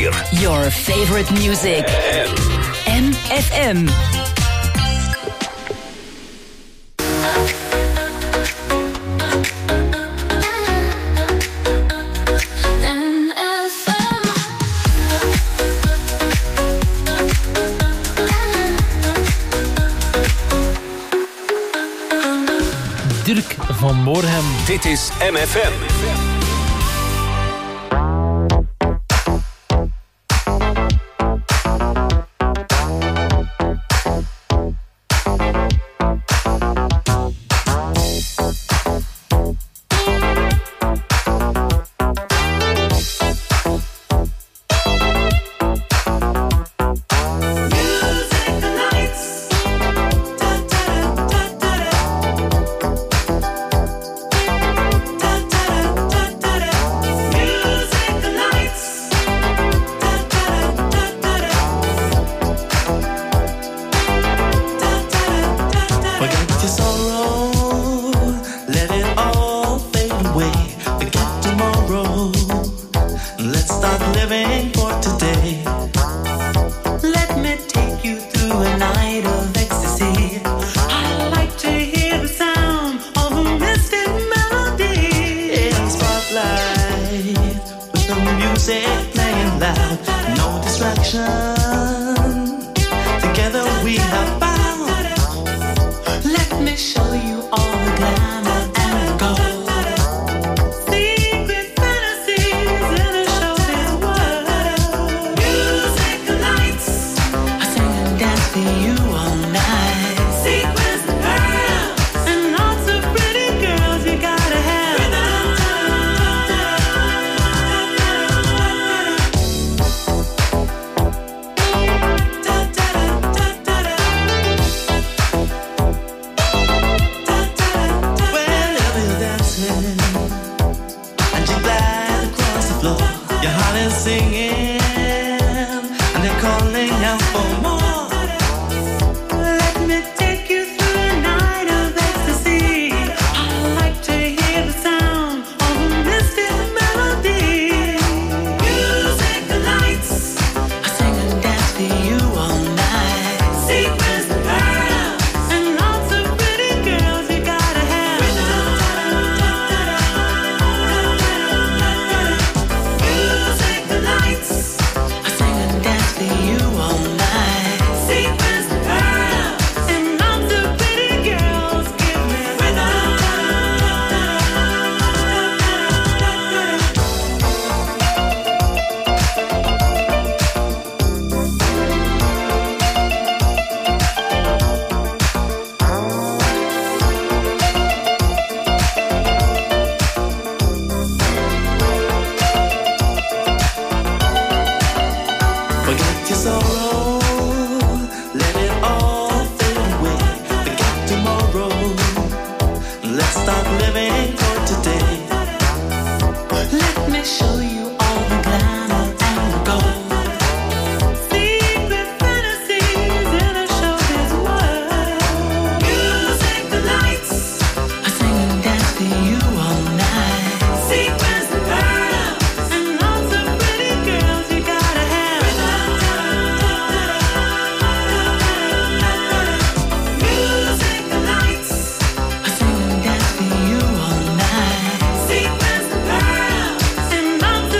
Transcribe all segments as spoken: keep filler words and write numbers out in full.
vier. Your favorite music. M F M. Dirk van Moorhem. Dit is M F M. Sequence the girl and not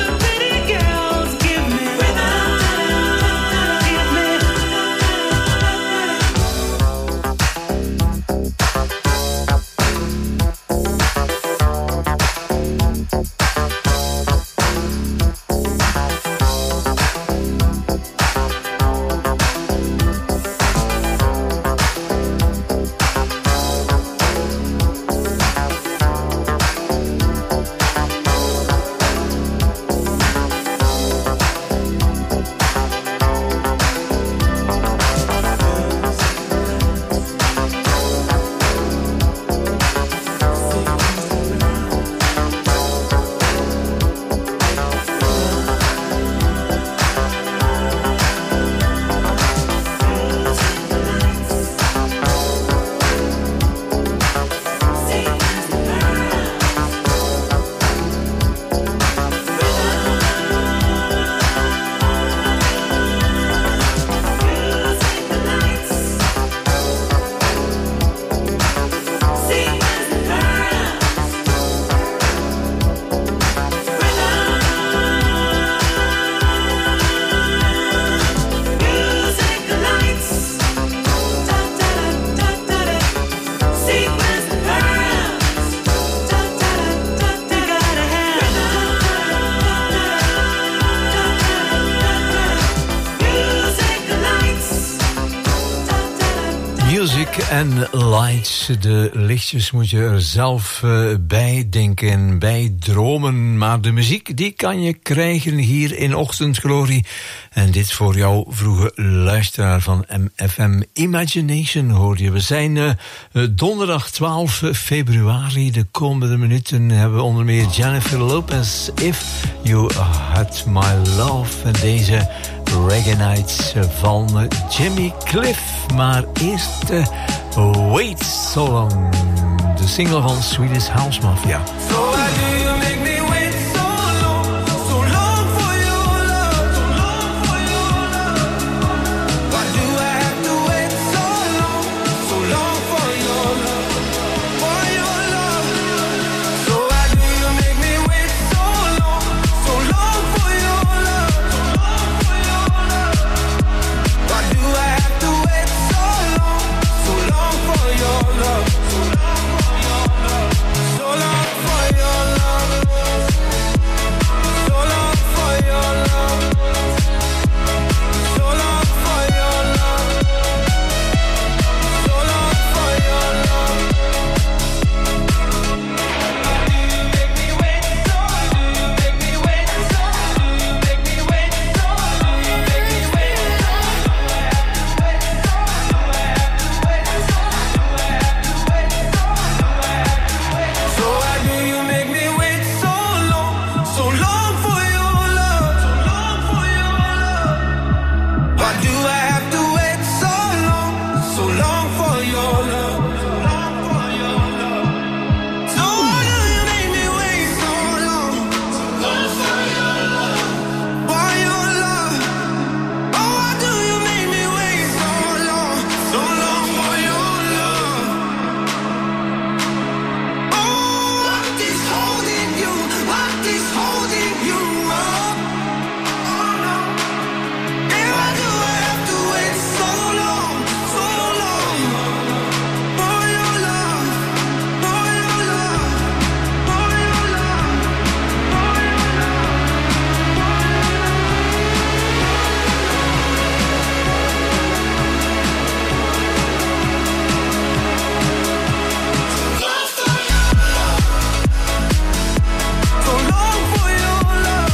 Music and lights. De lichtjes moet je er zelf uh, bij denken, bij dromen. Maar de muziek die kan je krijgen hier in Ochtendglorie. En dit voor jou vroege luisteraar van M F M Imagination hoor je. We zijn uh, donderdag twaalf februari. De komende minuten hebben we onder meer Jennifer Lopez. If You Had My Love. En deze Reggae Nights van Jimmy Cliff. Maar eerst uh, Wait So Long. De single van Swedish House Mafia. So why do you make me wait so long, so long for your love, so long for your love? Why do I have to wait so long, so long for your love, for your love? So why do you make me wait so long, so long for your love, so long for your love? Why do I have to wait so long, so long for your love, so long for your love, so long for your love, so long for your love, so long for your love, so long for your love. Do you make me wait so? Do you make me wait so? Do you make me wait so? Do you make me wait so? Do I have to wait so? Do I have to wait so? Do I have to wait so? Do I have to wait so? So why do you make me wait so long, so long for your love, so long for your love? Why do I have to wait so long, so long for your love, so long for your love? So why do you make me wait so long, so long for your love, for your love? Oh, why do you make me wait so long, so long for your love? Oh, what is holding you? What is holding you up? Oh no. And why do I have to wait so long, so long for your love, for your love, for your love, for your so long for your love,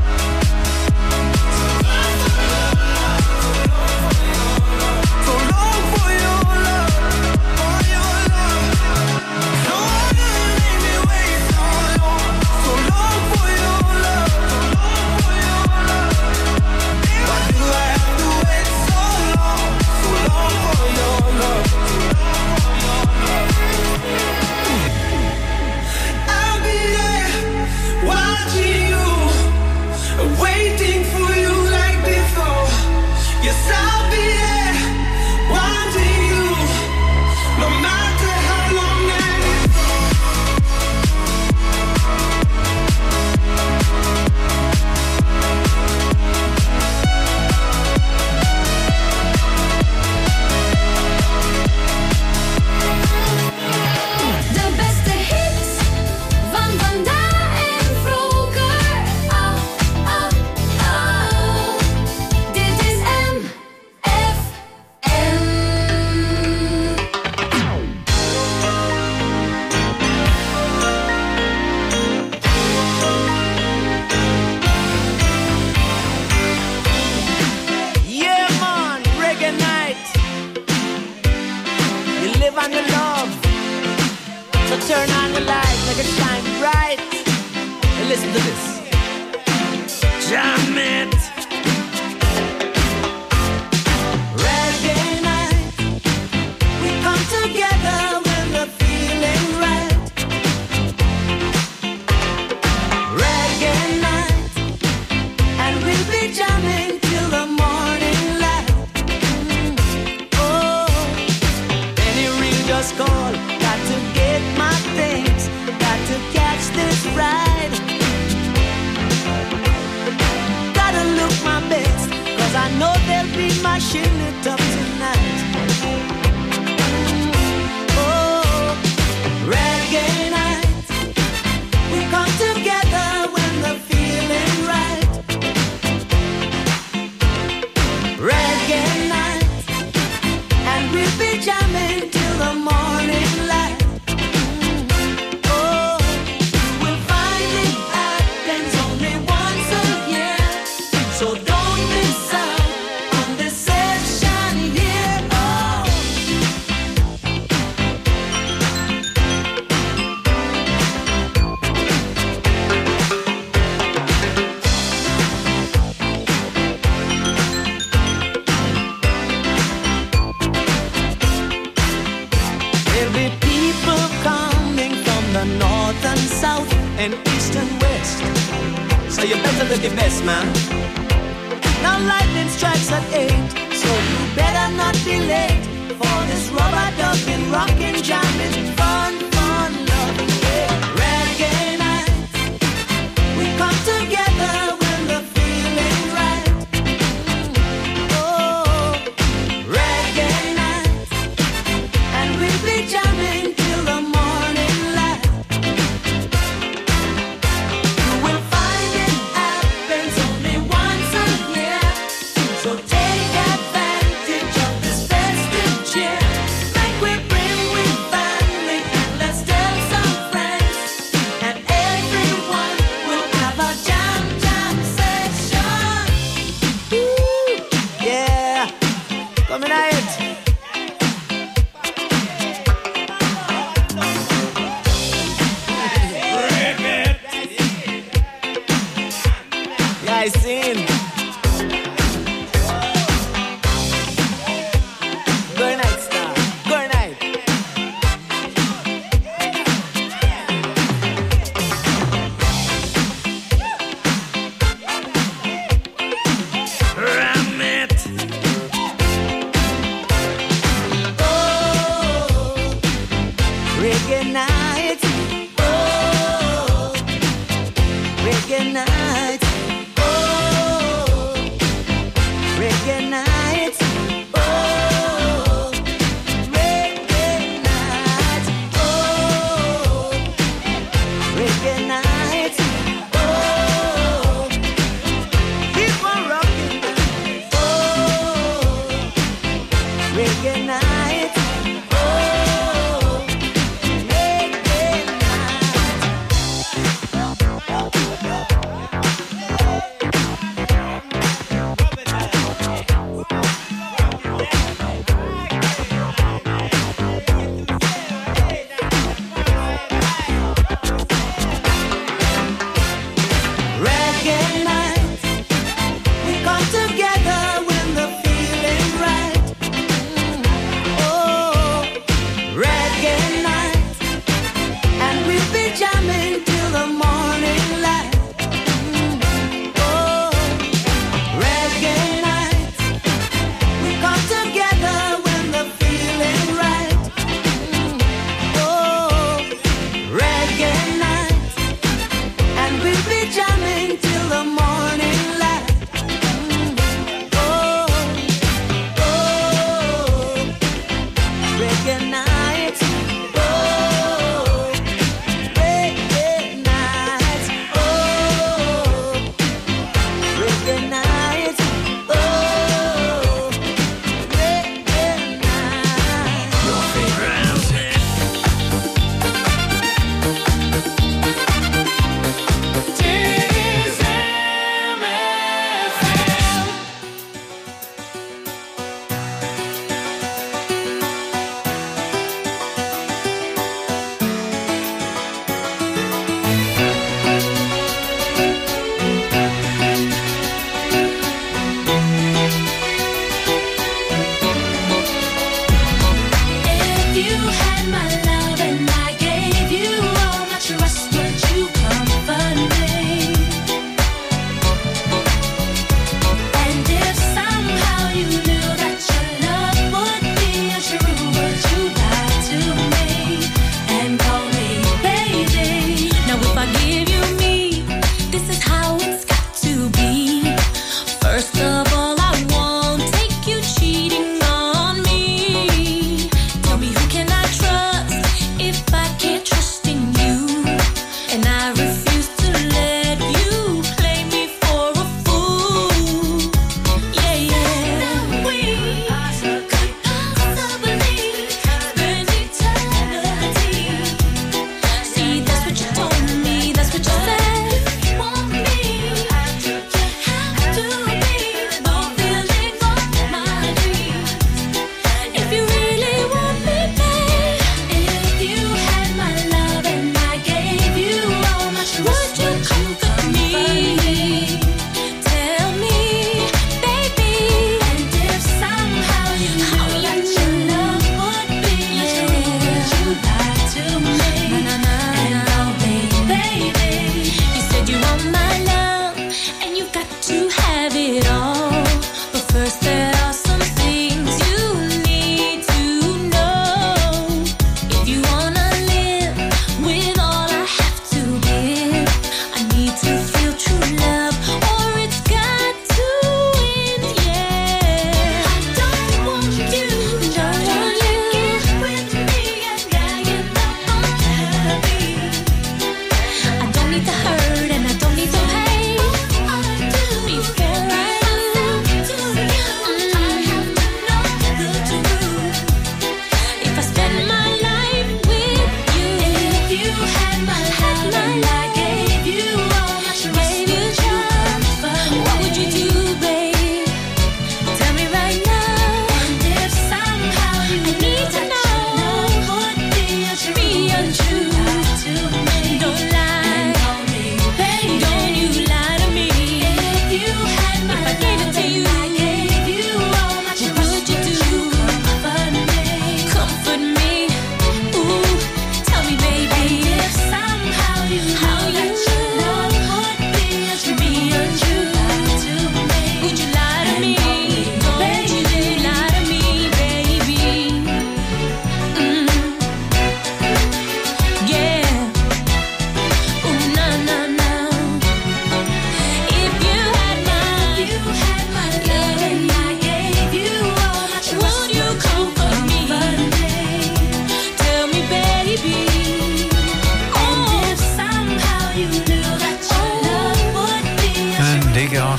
so long for your love, for your love. So why do you make me wait so long, so long for your love, so long for your love? Why do I have to wait so long, so long for your love, so long for your love? I'll be there watching you, waiting for you like before. Yes, I'll be there wanting you, no matter how long it is. De beste hits van vandaag en vroeger. Oh, oh, oh. Dit is M F M. Yeah, man, reggae night. You live on your love. So turn on the light, make it shine bright. And listen to this. Jam it. Reggae night. We come together when we're feeling right. Reggae night. And we'll be jamming till the morning light. Oh, any ring just call. Got to get my things. Got to catch this ride. Gotta look my best, 'cause I know they'll be mashing it up tonight. Oh, reggae night. We come together when we're feeling right. Reggae night. And we'll be jamming and east and west. So you better look your best, man. Now lightning strikes at eight, so you better not be late for this rubber ducking, rocking, jamming, fun, fun, loving, yeah. Reggae night, we come together when the feeling's right. Oh, reggae night, and we'll be jamming till the morning light. You will find it happens only once a year, so take advantage of this festive cheer. Make we bring with family and let's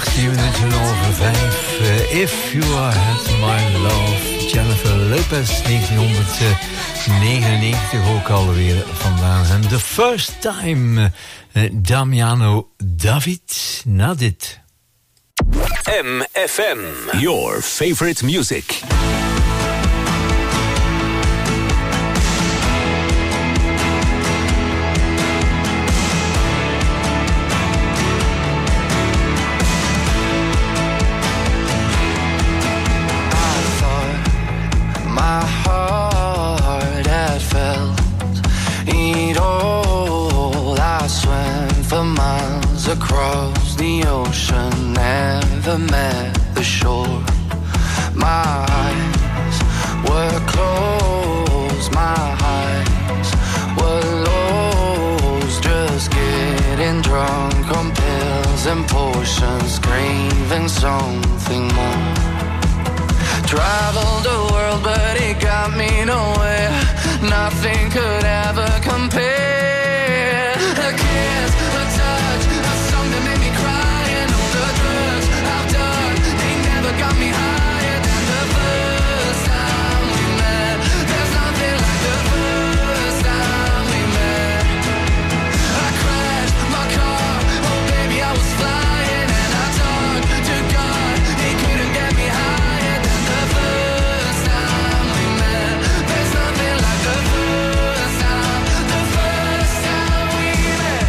achttien minuten over vijf. Uh, If You Had My Love. Jennifer Lopez, negentienhonderdnegenennegentig ook alweer vandaan. En The First Time, uh, Damiano David, na dit. M F M, your favorite music. Across the ocean, never met the shore. My eyes were closed, my eyes were lost. Just getting drunk on pills and potions, craving something more. Traveled the world, but it got me nowhere. Nothing could ever compare. A kiss, a touch, a song that made me cry, and all the drugs I've done, they never got me higher than the first time we met. There's nothing like the first time we met. I crashed my car, oh baby I was flying, and I talked to God, he couldn't get me higher than the first time we met. There's nothing like the first time, the first time we met.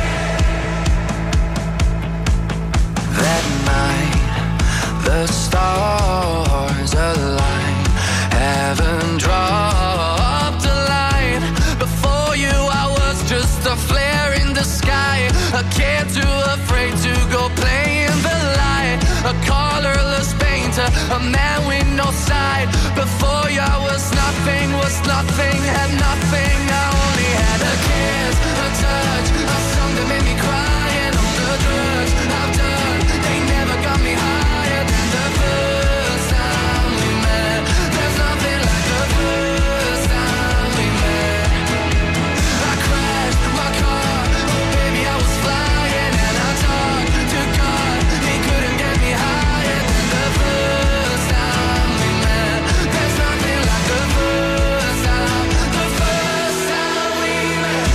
That night, the stars aligned, heaven dropped a line. Before you I was just a flare in the sky, a kid too afraid to go play in the light, a colorless painter, a man with no side. Before you I was nothing, was nothing, had nothing. I only had a kiss, a touch, a song that made me cry, and all the drugs I've done, they never got me higher than the first time we met. There's nothing like the first time we met. I crashed my car, oh baby I was flying, and I talked to God, he couldn't get me higher than the first time we met. There's nothing like the first time, the first time we met.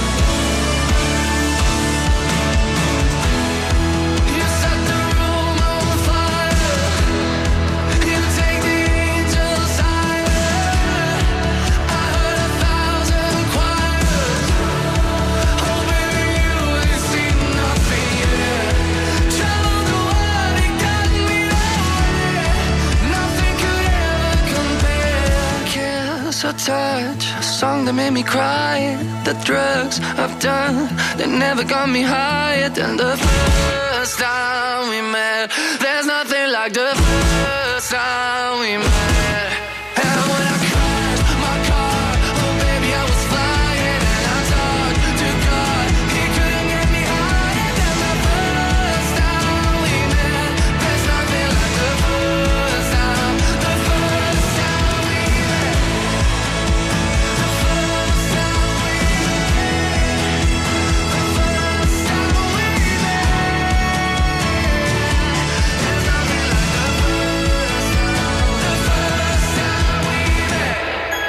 You set the room on fire, you take the angels higher. I heard a thousand choirs, oh baby you ain't seen nothing yet. Traveled the world, it got me nowhere. Nothing could ever compare. Kiss, a touch, a song that made me cry. The drugs I've done, they never got me higher than the first time we met. There's nothing like the first time we met. And when I crashed my car, oh baby I was flying, and I talked to God, he couldn't get me higher than the first time we met. There's nothing like the first time, the first time we met. The first time we met. The first time we met. There's nothing like the first time, the first time we met.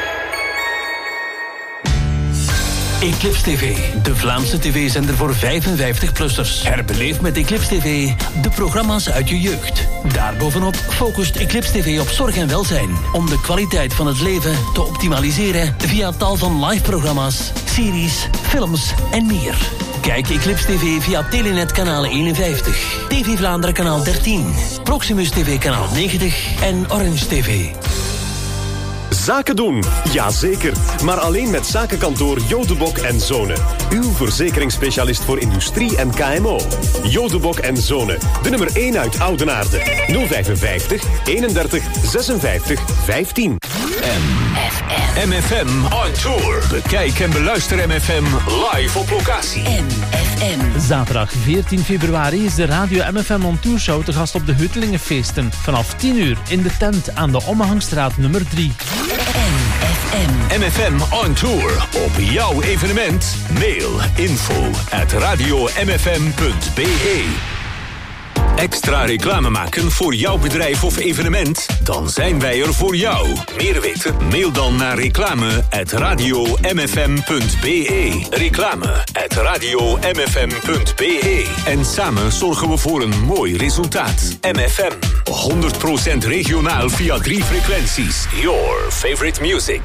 Eclipse T V, de Vlaamse tv-zender voor vijfenvijftig-plussers. Herbeleef met Eclipse T V de programma's uit je jeugd. Daarbovenop focust Eclipse T V op zorg en welzijn, om de kwaliteit van het leven te optimaliseren via tal van live-programma's, series, films en meer. Kijk Eclipse T V via Telenet kanaal eenenvijftig, T V Vlaanderen kanaal dertien, Proximus T V kanaal negentig en Orange T V. Zaken doen, jazeker. Maar alleen met zakenkantoor Jodebok en Zonen. Uw verzekeringsspecialist voor industrie en K M O. Jodebok en Zonen, de nummer één uit Oudenaarde. nul vijfenvijftig, eenendertig, zesenvijftig, vijftien. M F M on tour. Bekijk en beluister M F M live op locatie. M F M. Zaterdag veertien februari is de Radio M F M On Tour Show te gast op de Heutelingenfeesten. Vanaf tien uur in de tent aan de Ommehangstraat nummer drie. M F M. M F M on tour. Op jouw evenement. Mail info at radio m f m punt b e. Extra reclame maken voor jouw bedrijf of evenement? Dan zijn wij er voor jou. Meer weten? Mail dan naar reclame at radio m f m punt b e. Reclame at radio m f m punt b e. En samen zorgen we voor een mooi resultaat. M F M. honderd procent regionaal via drie frequenties. Your favorite music.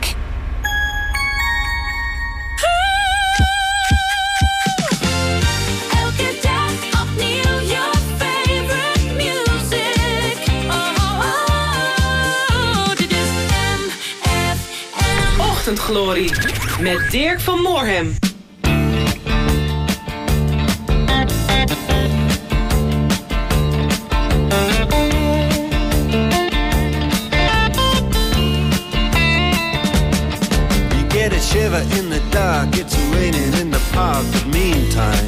Elke dag opnieuw your favorite music. Oh, oh, oh. Dit is M F M. Ochtendglorie met Dirk van Moorhem. Shiver in the dark, it's raining in the park, but meantime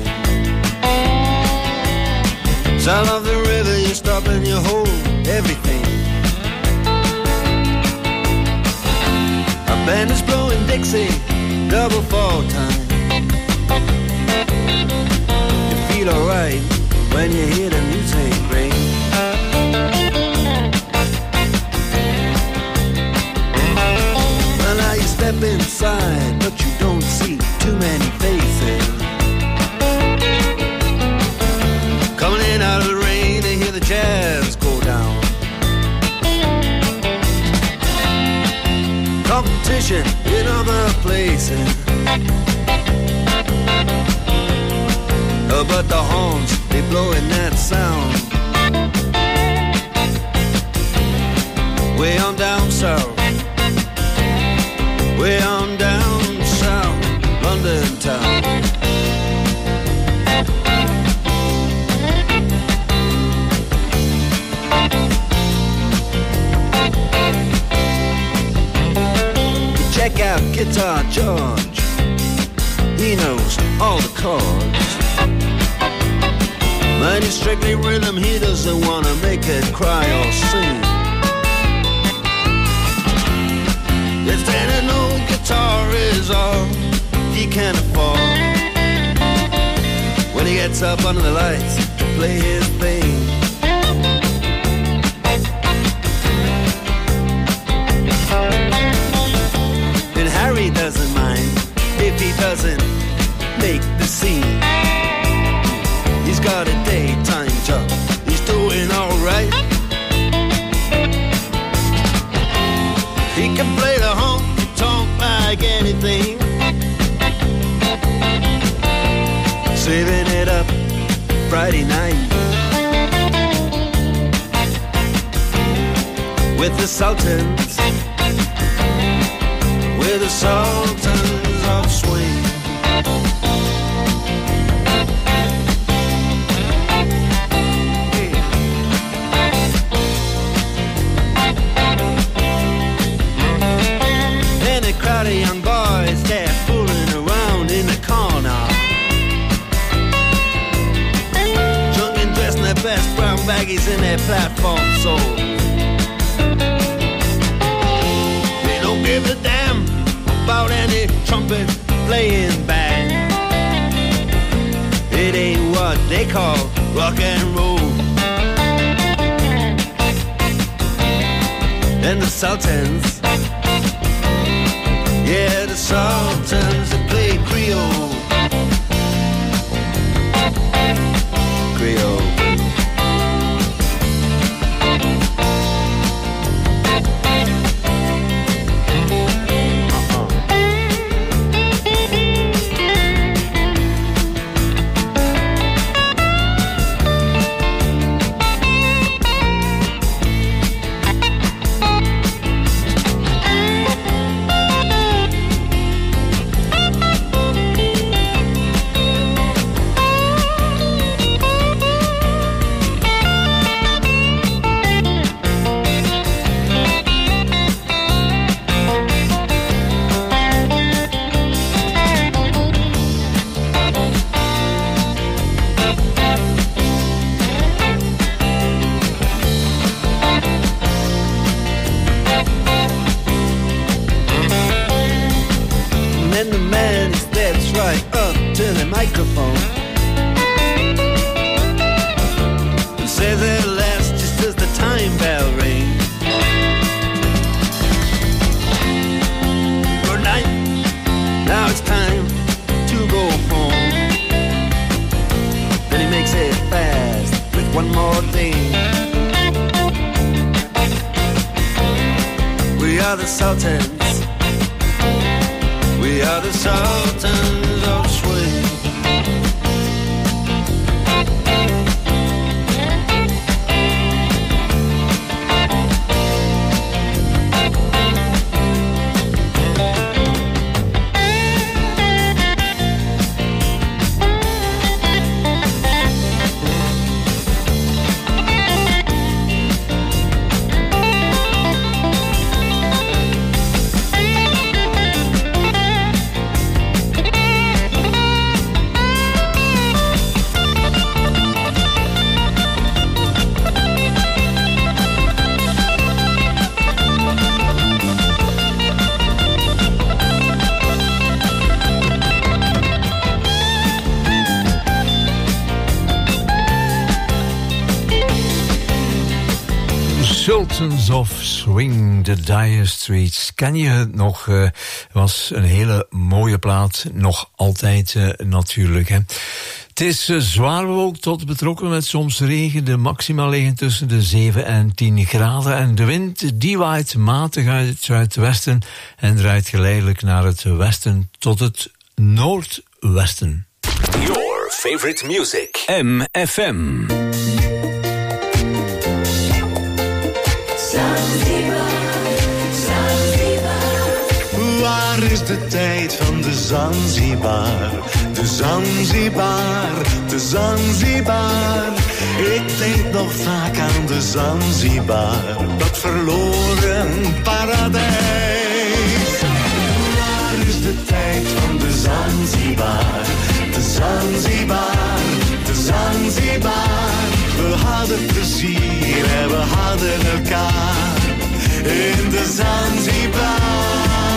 sound of the river, you stop and you hold everything. A band is blowing Dixie, double fall time. You feel alright when you hear the music ring. Well, now you step inside, but you don't see too many faces. Coming in out of the rain to hear the jazz go down. Competition in other places. Oh, but the horns, they blowing that sound. Way on down south. Way on down south, London town. Check out Guitar George, he knows all the chords. But he's strictly rhythm, he doesn't wanna make it cry or sing. If then an old guitar is all he can afford, when he gets up under the lights to play his thing. And Harry doesn't mind if he doesn't make the scene. He's got a daytime job, he's doing alright. He can play the honky-tonk like anything, saving it up Friday night with the Sultans, with the Sultans of Swing. Crowd of young boys, they're fooling around in the corner, drunk and dressed in their best brown baggies in their platform soles. They don't give a damn about any trumpet playing band. It ain't what they call rock and roll. And the Sultans, yeah, the Sultans that play Creole. Creole. the Sultans. We are the Sultans of Swing. Sultans of Swing, The Dire Straits. Ken je het nog? Uh, was een hele mooie plaat. Nog altijd uh, natuurlijk. Hè. Het is uh, zwaar bewolkt tot betrokken met soms regen. De maxima liggen tussen de zeven en tien graden. En de wind die waait matig uit het zuidwesten en draait geleidelijk naar het westen tot het noordwesten. Your favorite music. M F M. Waar is de tijd van de Zanzibar? De Zanzibar, de Zanzibar. Ik denk nog vaak aan de Zanzibar, dat verloren paradijs. Waar is de tijd van de Zanzibar? De Zanzibar, de Zanzibar. We hadden plezier en we hadden elkaar in de Zanzibar.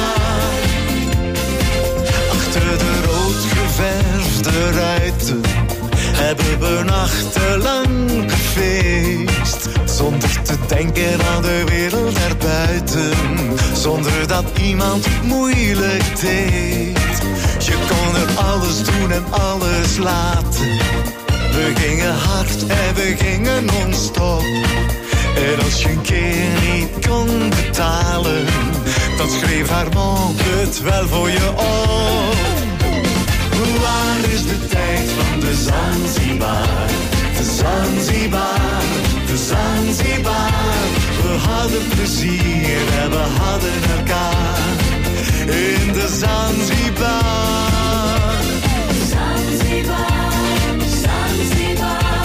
Achter de rood geverfde ruiten hebben we nachtenlang gefeest. Zonder te denken aan de wereld daarbuiten, zonder dat iemand moeilijk deed. Je kon er alles doen en alles laten. We gingen hard en we gingen non-stop. En als je een keer niet kon betalen, dan schreef haar mond het wel voor je op. Waar is de tijd van de Zanzibar? De Zanzibar, de Zanzibar. We hadden plezier en we hadden elkaar in de Zanzibar. Zanzibar, Zanzibar.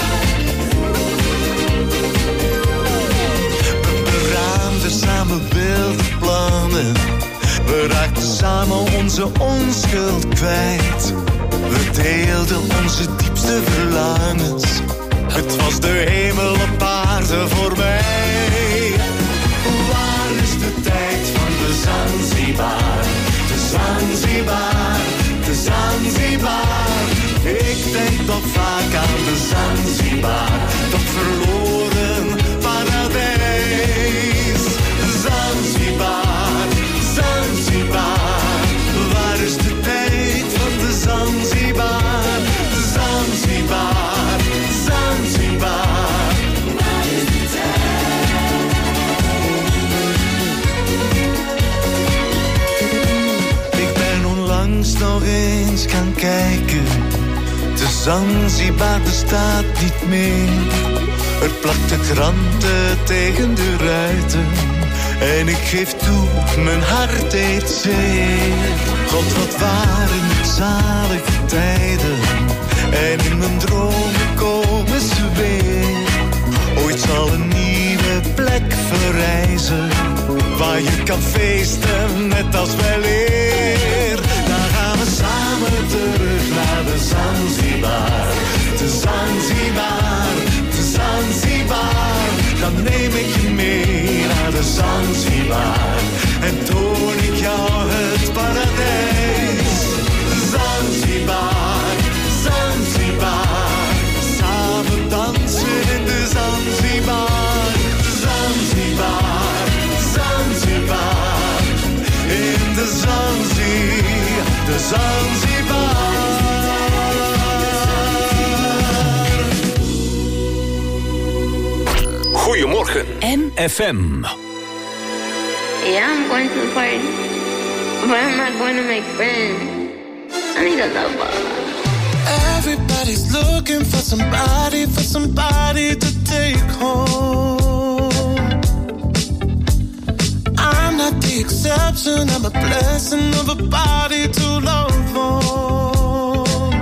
We beraamden samen wilde plannen. We raakten samen onze onschuld kwijt. We deelden onze diepste verlangens. Het was de hemel op aarde voor mij. Waar is de tijd van de Zanzibar? De Zanzibar, de Zanzibar. Ik denk nog vaak aan de Zanzibar, dat verloren paradijs. Zanzibar, Zanzibar. Waar is de tijd van de Zanzibar? Zanzibar, Zanzibar. Waar is de tijd? Ik ben onlangs nog eens gaan kijken. De Zanzibar bestaat niet meer. Er plakte kranten tegen de ruiten. En ik geef toe, mijn hart deed zeer. God, wat waren het zalige tijden. En in mijn dromen komen ze weer. Ooit zal een nieuwe plek verrijzen, waar je kan feesten net als weleer. Dan gaan we samen terug naar de Zanzibar. De Zanzibar, de Zanzibar. Dan neem ik je mee naar de Zanzibar en toon ik jou het paradijs. Zanzibar, Zanzibar. Samen dansen in de Zanzibar. Zanzibar, Zanzibar. In de Zanzibar, de Zanzibar. Goedemorgen, M F M. Yeah, I'm going to the party, but I'm not going to make friends. I need a lover. Everybody's looking for somebody, for somebody to take home. I'm not the exception, I'm a blessing of a body to love on.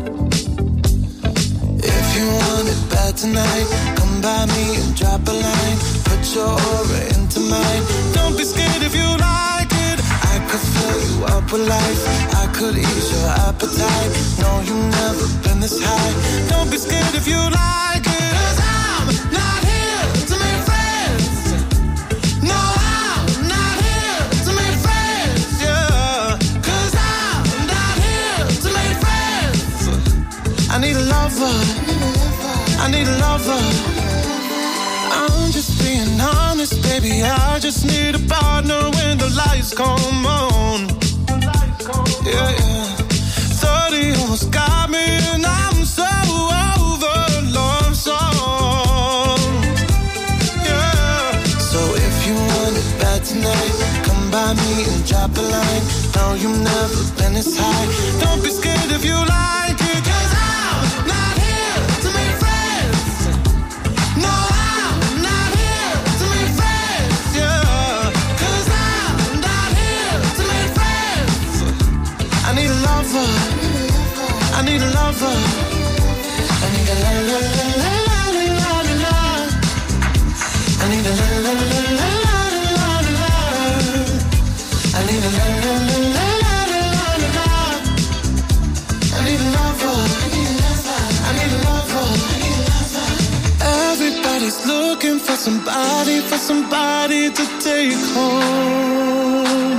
If you want it bad tonight, come by me and drop a line. Put your aura into mine. Don't be scared if you like it. I could fill you up with life. I could ease your appetite. No, you've never been this high. Don't be scared if you like it. 'Cause I'm not here to make friends. No, I'm not here to make friends, yeah. 'Cause I'm not here to make friends. I need a lover. I need a lover. I'm just being honest, baby. I just need a partner when the lights come on. Yeah, yeah. thirty almost got me and I'm so over love song. Yeah. So if you want it bad tonight, come by me and drop a line. No, you've never been this high. Don't be scared if you like it. 'Cause I'm not here to make friends. No, I'm not here to make friends, yeah. 'Cause I'm not here to make friends. I need a lover. I need a lover. I need a la la la la la la la la. I need a la la la la la la la la. I need a la la la la la la la la. I need a lover. I need a lover. Everybody's looking for somebody, for somebody to take home.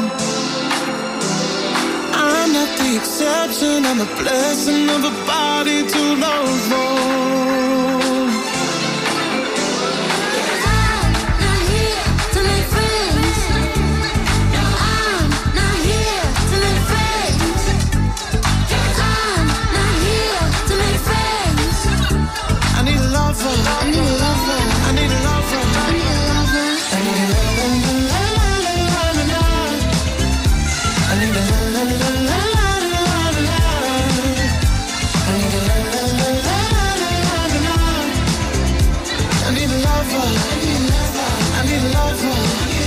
I'm not the exception, I'm a blessing of a body to love on. I'm not here to make friends. No, I'm not here to make friends. I'm not here to make friends. I need a lover. I need a lover. I need a lover. I need a lover. I need a la la la la la la la. I need a la la la la la la la. I need a la la la la la la la. I need a lover. I need a lover.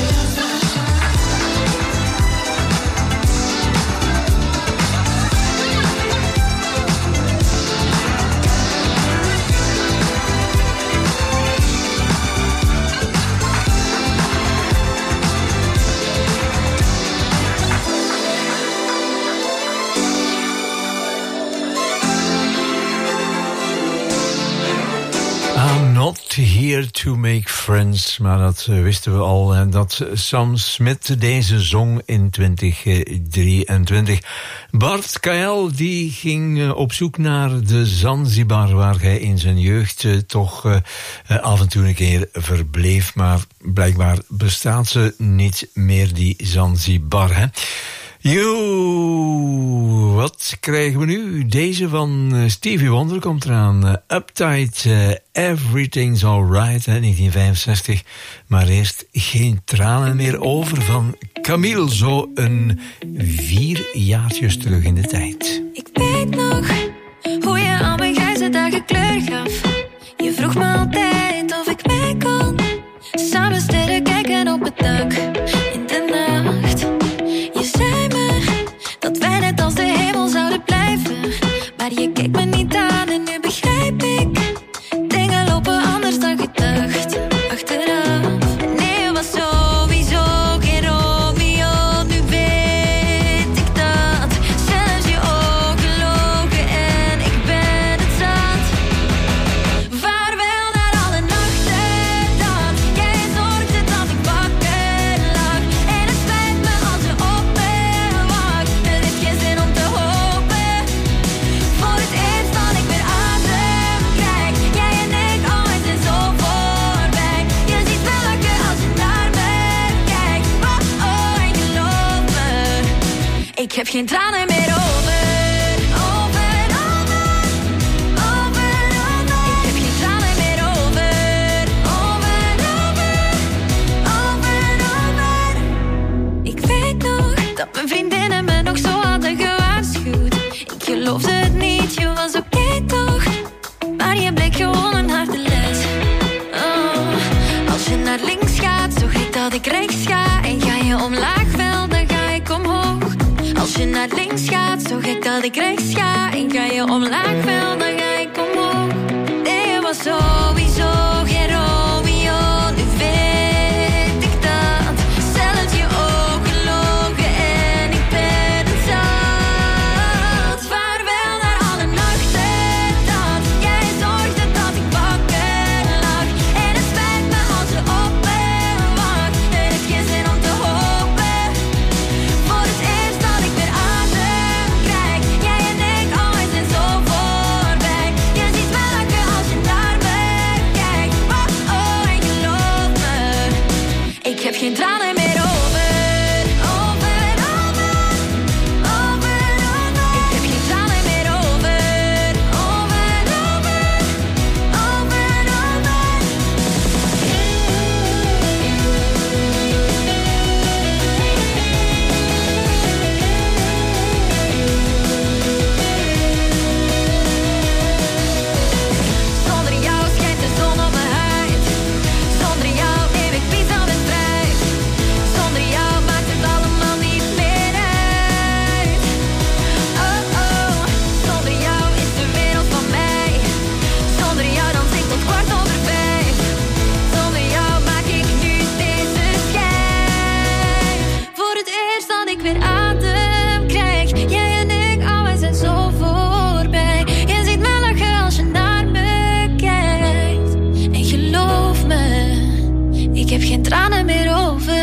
I'm not here to make friends, maar dat uh, wisten we al. En dat Sam Smith deze zong in twintig drieëntwintig. Bart K L die ging uh, op zoek naar de Zanzibar, waar hij in zijn jeugd uh, toch uh, uh, af en toe een keer verbleef. Maar blijkbaar bestaat ze niet meer, die Zanzibar, hè. Yo, wat krijgen we nu? Deze van uh, Stevie Wonder komt eraan. Uh, Uptight, uh, Everything's Alright, hè, negentien vijfenzestig. Maar eerst Geen tranen meer over van Camille. Zo een vier jaartjes terug in de tijd. Ik weet nog hoe je al mijn grijze dagen kleur gaf. Je vroeg me altijd of ik mee kon samen sterren kijken op het dak in de nacht. Je zei me dat wij net als de hemel zouden blijven, maar je keek me niet aan en nu begrijp ik. Dingen lopen anders dan gedacht. Achteraf, nee, je was sowieso geen Romeo. Nu weet ik dat zelfs je ogen logen en ik ben het zat. Vaarwel naar alle nachten dat jij zorgde dat ik wakker lag. En het spijt me als je op me wacht. Er is geen zin om te hopen. Voor het eerst dan ik weer adem krijg. Jij en ik, oh, het is zo voorbij. Je ziet me lachen als je naar me kijkt. Oh, oh, en geloof me, ik heb geen tranen meer over. Over, over, over, over. Ik heb geen tranen meer over. Over, over, over, over. zo gek dat ik rechts ga. En ga je omlaag wil, dan ga ik omhoog. Nee, je was sowieso geen Romeo. Nu weet ik dat. Zelfs je ogen logen en ik ben het zat. Vaarwel naar alle nachten dat jij zorgde dat ik wakker lag. En het spijt me als je op me wacht. Er is geen zin om te hopen. Voor het eerst dat ik weer adem krijg. Jij en ik, oh, wij zijn zo voorbij. Je ziet me lachen als je naar me kijkt. Oh, oh, en geloof me, ik heb geen tranen meer over. Over, over, over, over. Ik heb geen tranen meer over. Over, over, over, over. Zonder jou schijnt de zon op mijn huid. Zonder jou neem ik pizza met vrij. Zonder jou maakt het allemaal niet meer uit. Oh oh, zonder jou is de wereld van mij. Zonder jou dans ik tot kwart over vijf. Zonder jou maak ik nu deze schijf. Voor het eerst dat ik weer adem krijg. Jij en ik, oh, wij zijn zo voorbij. Je ziet me lachen als je naar me kijkt. En geloof me, ik heb geen tranen meer over.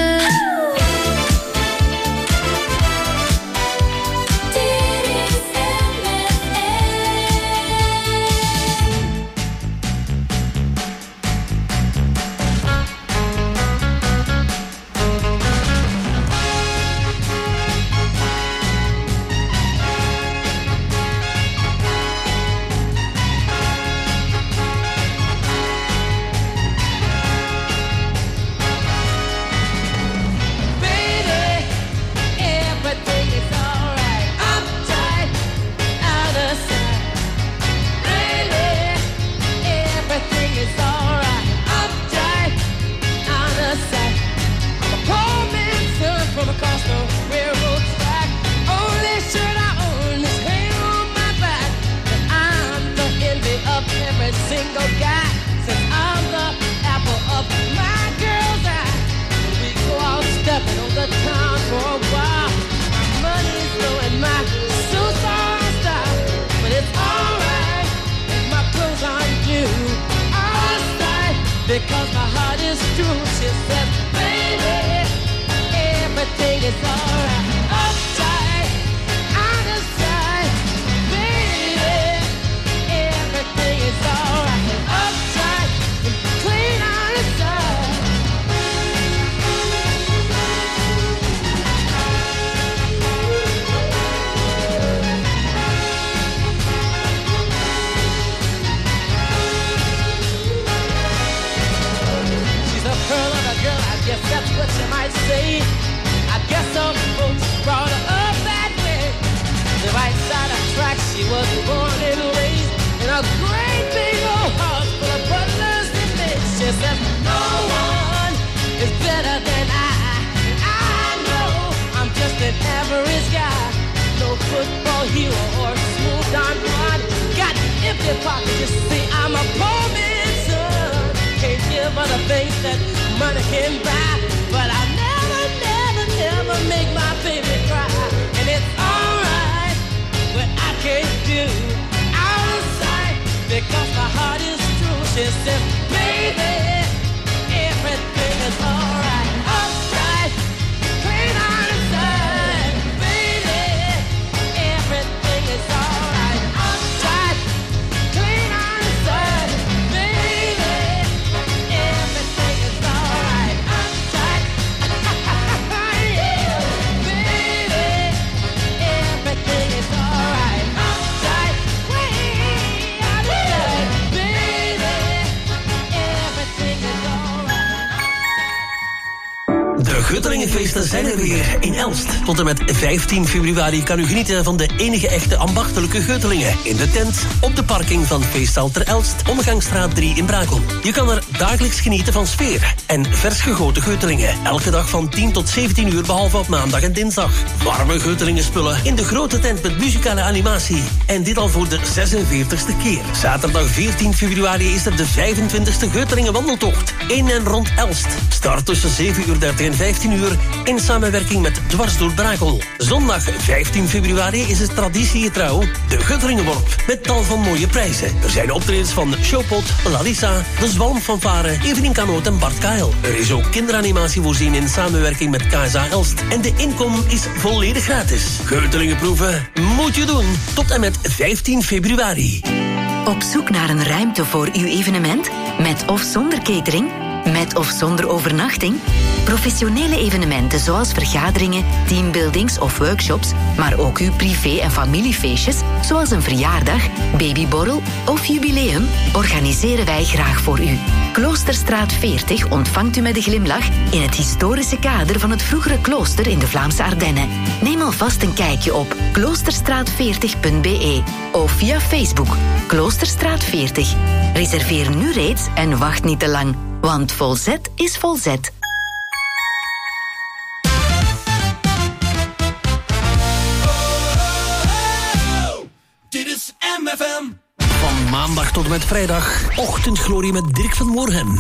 Everything is alright. Uptight, out of sight. Really, everything is alright. Uptight, out of sight. I'm a poor man's son from across the railroad track. Only shirt I own is hanging on my back. But I'm the envy of every single guy. Since I'm the apple of my girl's eye. We go out stepping on the town for a while. Money's low and my suits are on style. But it's alright if my clothes aren't new. Alright, because my heart is true. She says, baby, everything is alright. Uptight, out of sight. Baby, everything is alright. Uptight, clean out of sight. She's a pearl of a girl, I guess that's what you might say. I guess some folks brought her up that way. The right side of tracks, she was born and raised in a great big old house full of butlers and maids. She says, no one is better than I. And I know I'm just an average guy. No football hero or smooth Don Juan. Got empty pockets, you see, I'm a poor man's son. Can't give her the things that money can buy. But I never, never, never make my baby cry. And it's alright what I can't do out of sight. Because my heart is true. She says, baby, everything is alright. Uptight, clean out of sight. Baby, everything is alright. Uptight, clean out of sight. Baby, everything is alright. Uptight, yeah. Baby, everything is alright. Uptight, way out of sight. Baby, Guttelingenfeesten zijn er weer in Elst. Tot en met vijftien februari kan u genieten van de enige echte ambachtelijke Guttelingen. In de tent, op de parking van Feestzaal ter Elst, Omgangsstraat drie in Brakel. Je kan er dagelijks genieten van sfeer en vers gegoten Guttelingen. Elke dag van tien tot zeventien uur, behalve op maandag en dinsdag. Warme Guttelingen spullen in de grote tent met muzikale animatie. En dit al voor de zesenveertigste keer. Zaterdag veertien februari is er de vijfentwintigste Guttelingen wandeltocht. In en rond Elst. Start tussen zeven uur dertig en vijftien uur in samenwerking met Dwars door Brakel. Zondag vijftien februari is het traditiegetrouw de Guttelingenworp met tal van mooie prijzen. Er zijn optredens van Showpot, Lalissa, De Zwalmfanfare, Evelien Kanoot en Bart Kael. Er is ook kinderanimatie voorzien in samenwerking met K S A Elst. En de inkom is volledig gratis. Guttelingenproeven moet je doen tot en met vijftien februari. Op zoek naar een ruimte voor uw evenement? Met of zonder catering? Met of zonder overnachting? Professionele evenementen zoals vergaderingen, teambuildings of workshops, maar ook uw privé- en familiefeestjes, zoals een verjaardag, babyborrel of jubileum, organiseren wij graag voor u. Kloosterstraat veertig ontvangt u met een glimlach in het historische kader van het vroegere klooster in de Vlaamse Ardennen. Neem alvast een kijkje op kloosterstraat veertig punt b e of via Facebook Kloosterstraat veertig. Reserveer nu reeds en wacht niet te lang, want Volzet is Volzet. Dit is M F M. Van maandag tot en met vrijdag, Ochtendglorie met Dirk van Moorhem.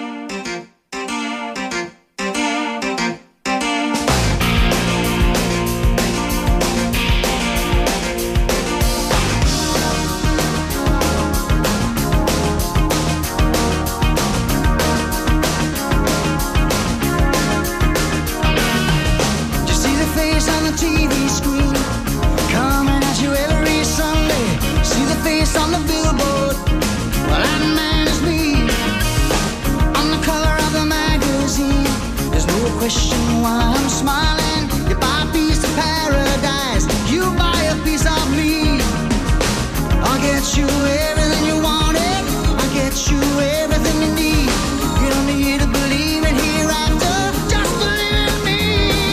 On the billboard, well, that man is me. On the cover of the magazine, there's no question why I'm smiling. You buy a piece of paradise, you buy a piece of me. I'll get you everything you wanted, I'll get you everything you need. You don't need to believe in hereafter, just believe in me.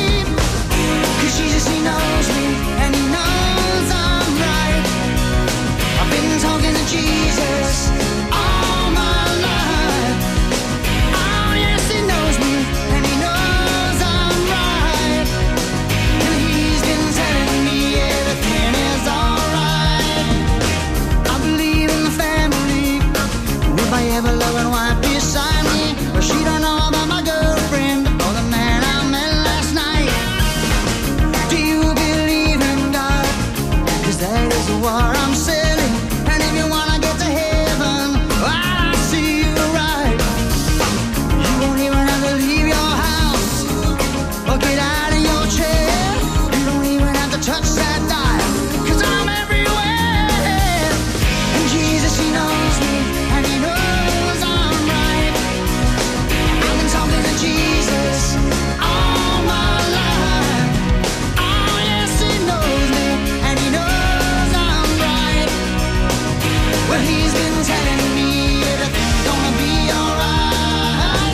'Cause Jesus, he knows me, and he knows I'm right. I've been talking to Jesus all my life. Oh yes, he knows me, and he knows I'm right. And he's been telling me everything is alright. I believe in the family, with my ever-loving wife beside me. But she don't know about my girlfriend or the man I met last night. Do you believe in God? 'Cause that is what I'm selling. And if you wanna get to heaven, I see you right. You won't even have to leave your house or get out of your chair. You don't even have to touch that dial, 'cause I'm everywhere. And Jesus, he knows me, and he knows I'm right. I've been talking to Jesus all my life. Oh yes, he knows me, and he knows I'm right. Well, he's been telling me everything's gonna be alright.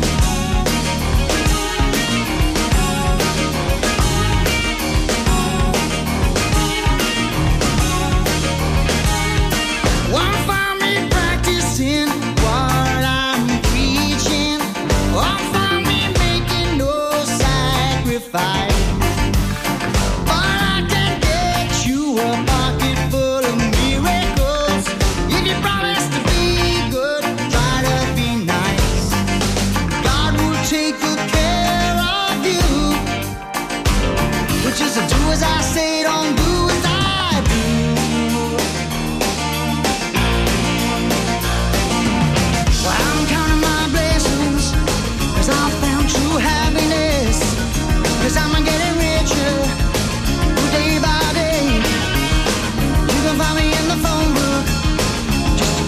Won't find me practicing what I'm preaching. Won't find me making no sacrifice. But I can get you a pocket full of miracles. If you promise to be good, try to be nice. God will take good care of you. But just do as I say, don't do as I do. Well, I'm counting my blessings, 'cause I found true happiness. 'Cause I'm getting richer day by day. You can find me in the phone book, just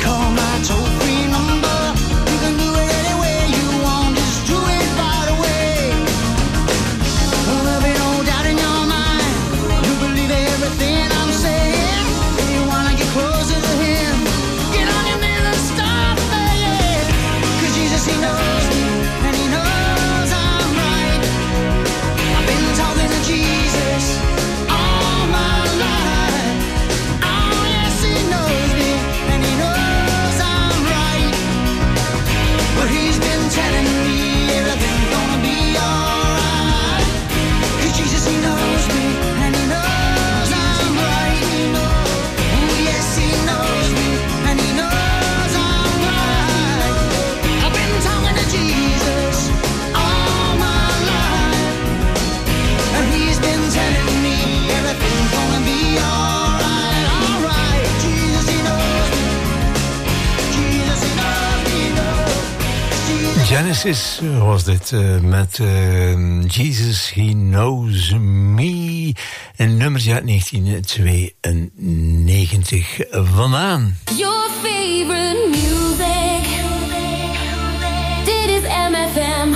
Genesis was dit uh, met uh, Jesus, He Knows Me. Een nummertje uit negentien tweeënnegentig vandaan. Your favorite music. Dit is M F M.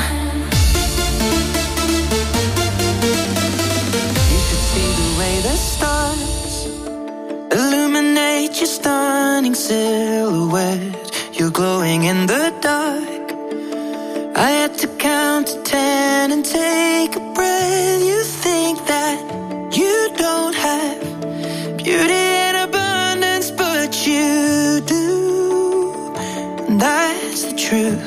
You should see the way the stars illuminate your stunning silhouette. You're glowing in the dark. I had to count to ten and take a breath. You think that you don't have beauty in abundance, but you do. And that's the truth.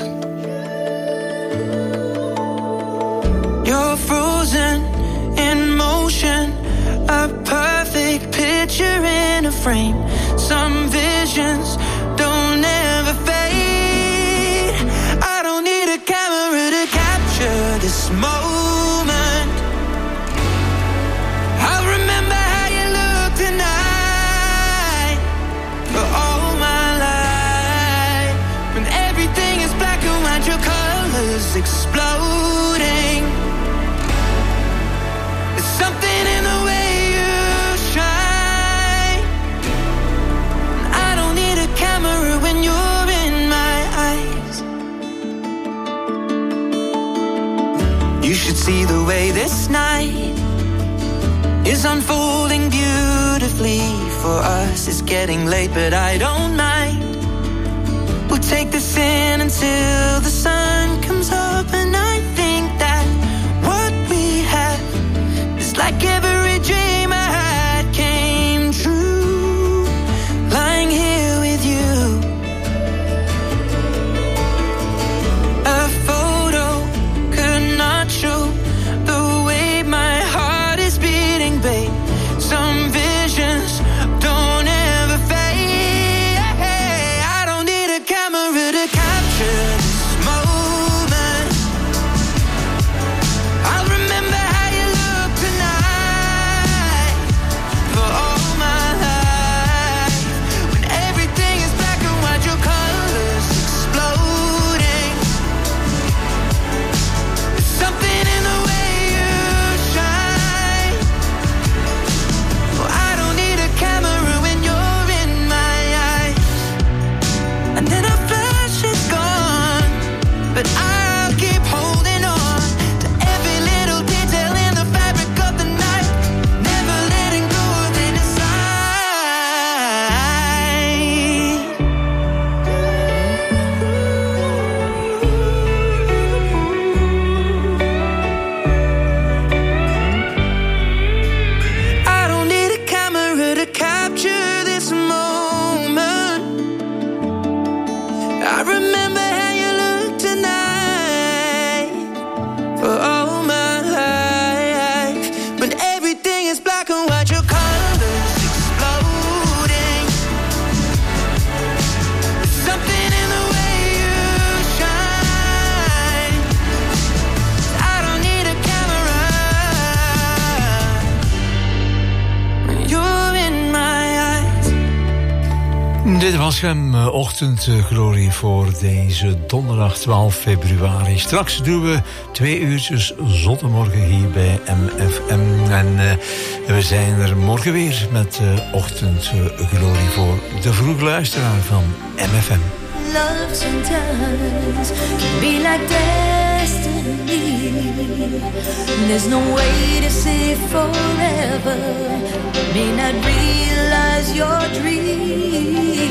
You're frozen in motion, a perfect picture in a frame. Some visions don't ever fade. I don't need a camera to capture this moment. I'll remember how you look tonight for all my life. When everything is black and white, your colors exploding. There's something in the way you shine. I don't need a camera when you're in my eyes. You should see the way this night is unfolding beautifully for us. It's getting late, but I don't mind. We'll take this in until the sun comes up, and I think that what we have is like every dream I had came true. Lying here with you, a photo could not show the way my heart is beating, babe. Some visions don't ever fade. I don't need a camera to capture this moment. I'll remember how you look tonight for all my life. When everything is black and white, your colors exploding. There's something in the way you shine. Oh, I don't need a camera when you're in my eyes. And then a flash is gone, but I'll keep holding on to every little detail in the fabric of the night, never letting go of it inside. I don't need a camera to capture this moment. I remember how you look tonight for all my life. When everything is black and white, your colors exploding. There's something in the way you shine. I don't need a camera when you're in my eyes. Dit was hem, uh, ochtendglorie voor deze donderdag twaalf februari. Straks doen we twee uurtjes zottemorgen hier bij M F M. En uh, we zijn er morgen weer met uh, ochtendglorie voor de vroege luisteraar van M F M. Love sometimes can be like destiny. There's no way to say forever. May not realize your dreams.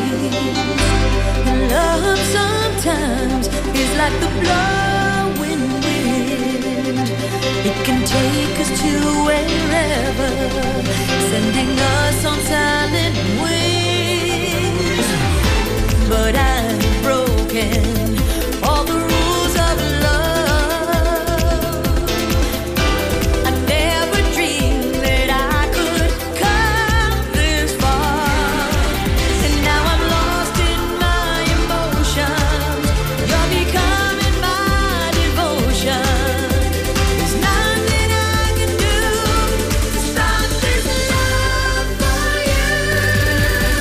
Love sometimes is like the blowing wind. It can take us to wherever, sending us on silent wings. But I'm broken all the rules of love. I never dreamed that I could come this far, and now I'm lost in my emotions. You're becoming my devotion. There's nothing I can do to stop this love for you.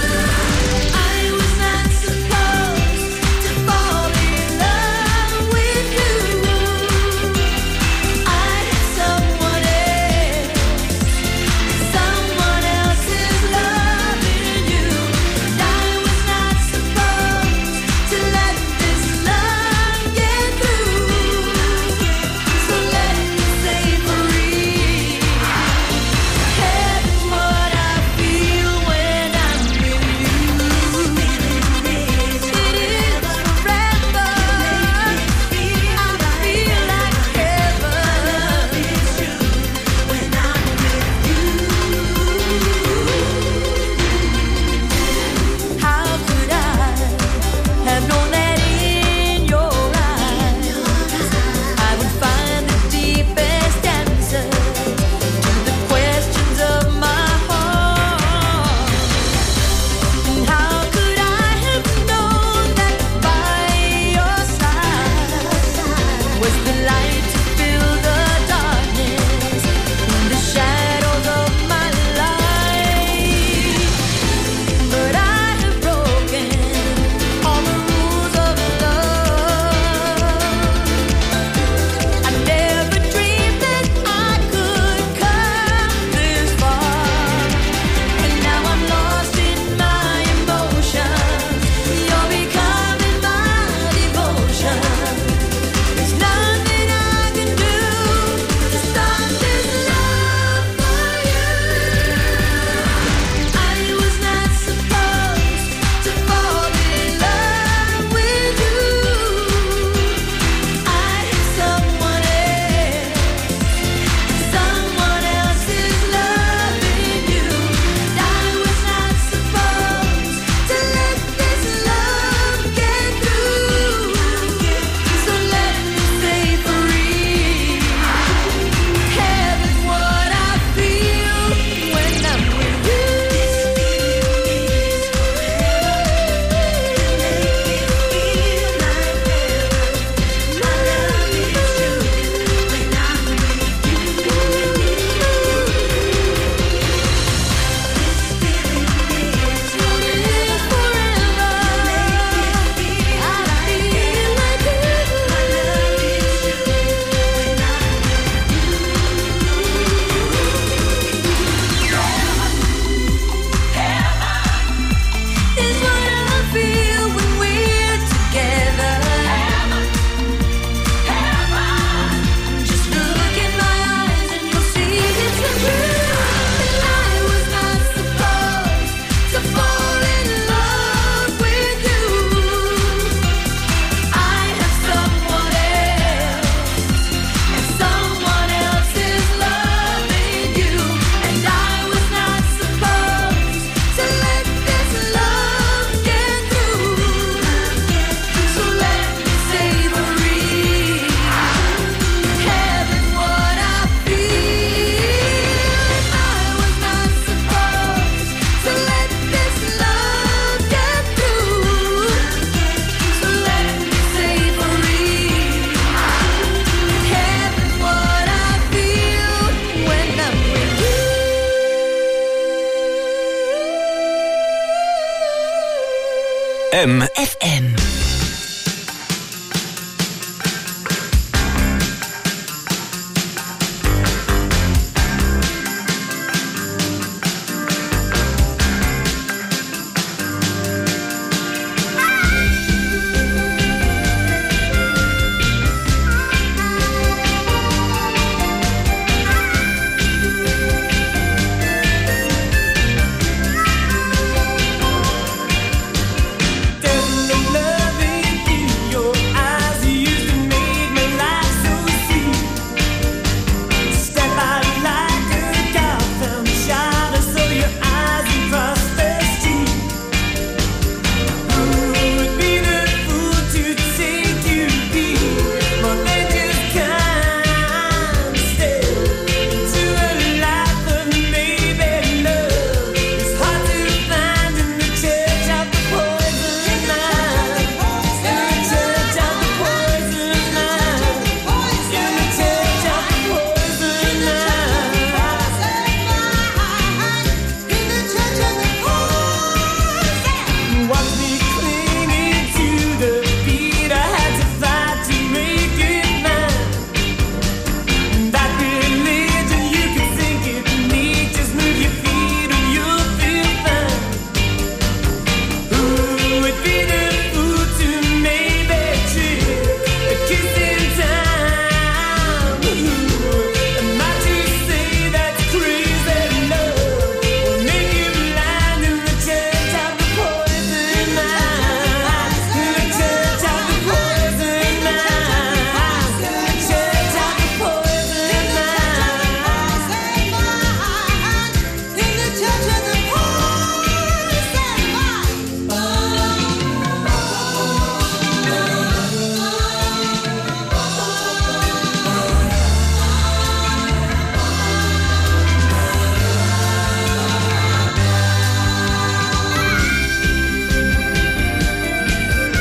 M. F M.